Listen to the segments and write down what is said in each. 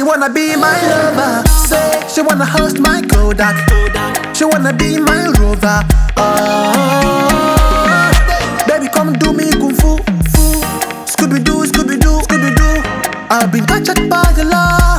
wanna be my lover. Say she wanna host my Kodak. She wanna be my rover. Oh, baby, come do me kung fu. Scooby Doo, Scooby Doo, Scooby Doo. I've been touched by the love.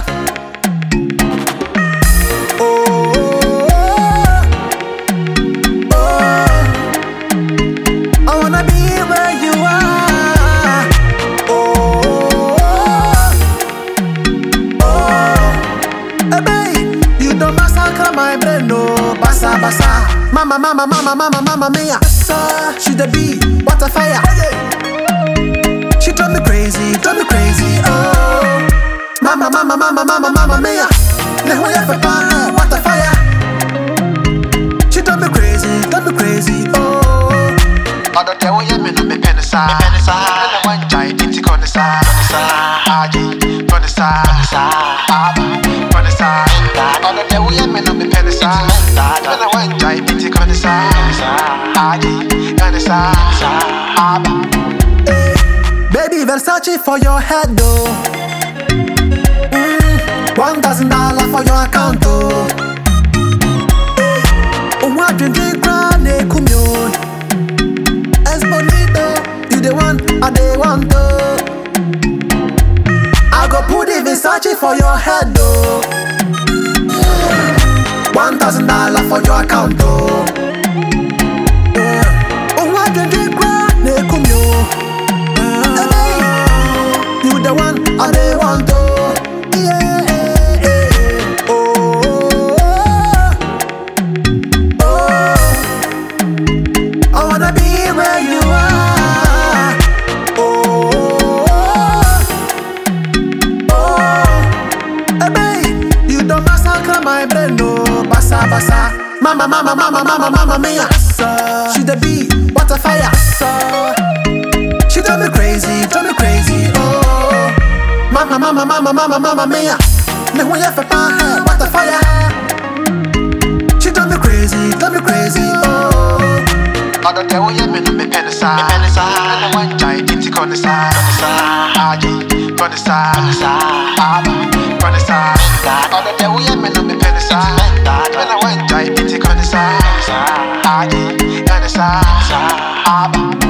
My brain, no, basa, basa. Mama, mama, mama, mama, mama mia. She the bee, what a fire. She drive me crazy, oh. Mama, mama, mama, mama, mama mia. What a fire. She drive me crazy, oh. Other day when you mean me penisa, and I want to eat it on the side, on the side. Other day when you mean me penisa, and I want to eat it on the side, on the side. Baby, Versace for your head, though. $1,000 for your account, though. What you drink, granny, kumyo. Bonito, you the one, I the one though. I go put the Versace for your head though. $1,000 for your account though. Oh, what did you cry? You the one, I the one though. Yeah. I wanna be where you are. Hey babe, you don't massacre my brain, no. Basa, basa. Mama, mama, mama, mama, mama mia. She the bee, what a fire. She drive me crazy, oh. Mama, mama, mama, mama, mama mia. What a fire. She drive me crazy, oh. Other day when you mean me penisa, and I want to eat it on the side, on the side. Other day when you mean me penisa, and I want to eat it on the side, on the side.